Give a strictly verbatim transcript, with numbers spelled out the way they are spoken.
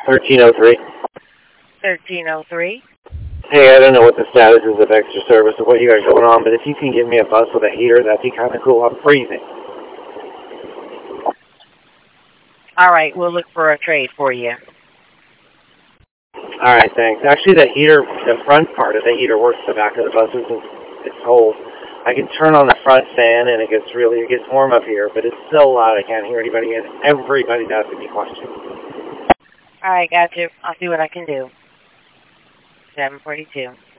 thirteen oh three. thirteen oh three. Hey, I don't know what the status is of extra service or what you got going on, but if you can give me a bus with a heater, that'd be kind of cool. I'm freezing. All right, we'll look for a trade for you. All right, thanks. Actually, the heater, the front part of the heater works the back of the buses and it's cold. I can turn on the front fan and it gets really, it gets warm up here, but it's still loud. I can't hear anybody and everybody's asking me questions. All right, got you. I'll see what I can do. seven forty-two.